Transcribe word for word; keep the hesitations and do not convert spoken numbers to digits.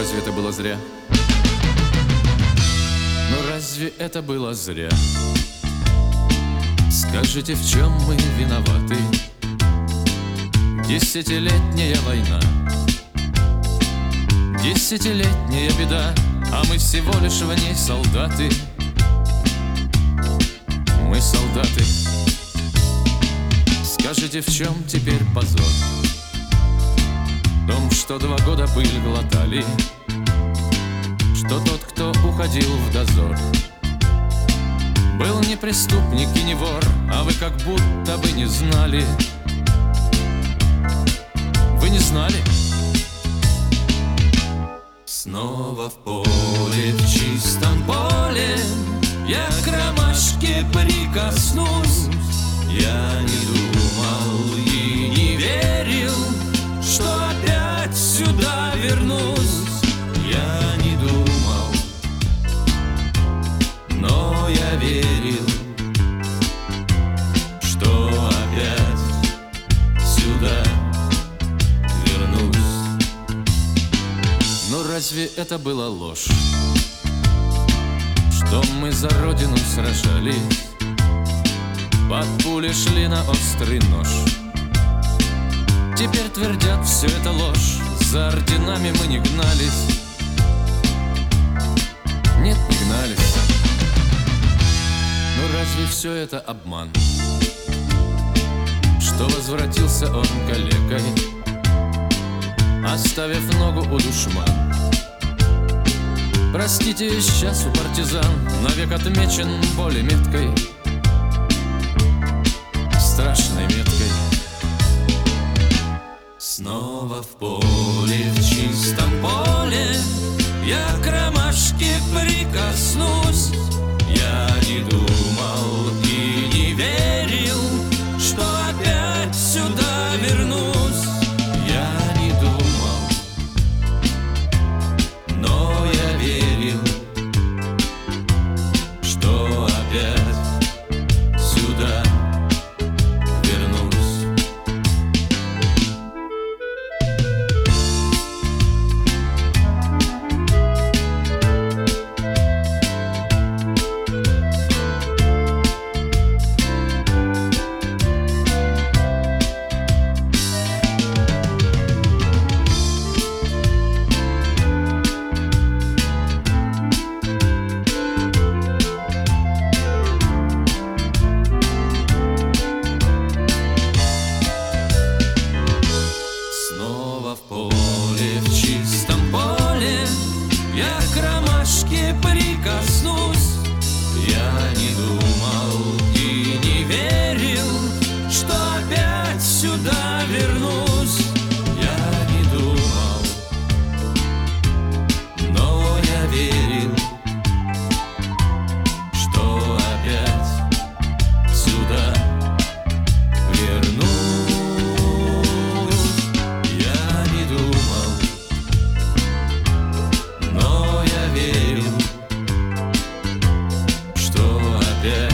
разве это было зря? Ну разве это было зря? Скажите, в чем мы виноваты? Десятилетняя война, десятилетняя беда, а мы всего лишь в ней солдаты. Мы солдаты. Скажите, в чем теперь позор? В том, что два года пыль глотали, что тот, кто уходил в дозор, был не преступник и не вор, а вы как будто бы не знали. Вы не знали? Снова в поле, в чистом поле, я к ромашке прикоснусь. Я не думал и не верил, что опять сюда вернусь. Я не думал, но я верил, что опять сюда вернусь. Но разве это была ложь, что мы за родину сражались, под пули шли на острый нож? Теперь твердят, все это ложь, за орденами мы не гнались. Нет, не гнались. Но разве все это обман, что возвратился он калекой, оставив ногу у душман? Простите, сейчас у партизан навек отмечен более меткой, страшной меткой. Снова в поле, в чистом поле, я к ромашке прикоснусь. Я не думал и не верил, что опять сюда вернусь. Я не думал, но я верил, что опять сюда вернусь. Снова в поле, в чистом поле, я к ромашке прикоснусь. Я не думал и не верил, что опять сюда вернусь. Я не думал, но я верил, что опять сюда вернусь. Но я верил, что опять